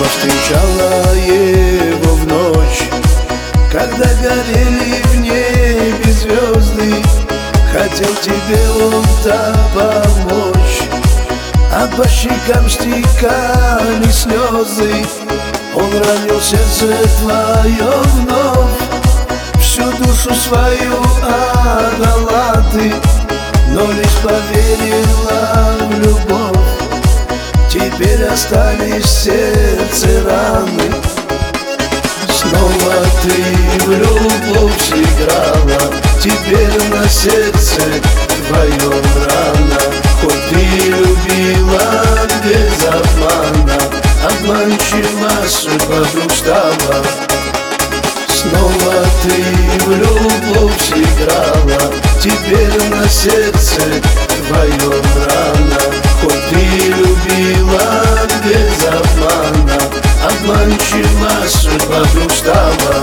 встречала его в ночь, когда горели в небе звезды. Хотел тебе он-то помочь, а по щекам стекали слезы. Он ранил сердце твое вновь, всю душу свою отдала ты, но лишь поверила в любовь. Теперь остались в сердце раны. Снова ты в любовь сыграла, теперь на сердце твоем рана. Хоть ты любила без обмана, обманчива судьба вдруг стала. Снова ты в любовь сыграла, теперь на сердце твоем рана. Хоть ты любила без обмана, обманчива судьба вдруг стала.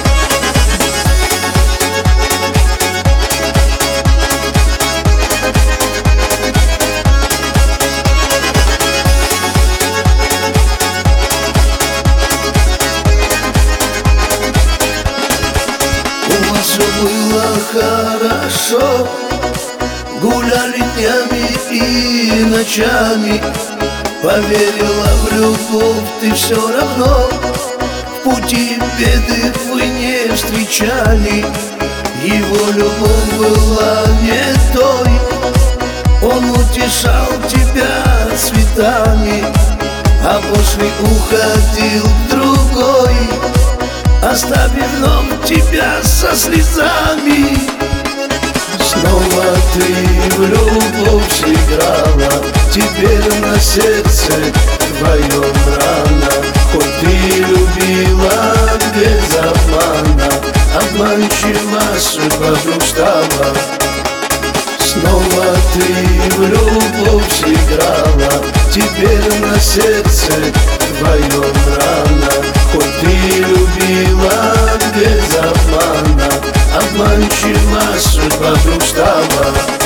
У вас все было хорошо, гуляли днями и ночами. Поверила в любовь ты все равно, в пути беды вы не встречали. Его любовь была не той, он утешал тебя цветами, а после уходил к другой, оставив вновь тебя со слезами. Снова ты в любовь сыграла, теперь на сердце твоем рана. Хоть ты любила без обмана, обманчива судьба вдруг стала. Снова ты в любовь сыграла, теперь на сердце твоем рана. Хоть ты любила без обмана, обманчива судьба вдруг стала.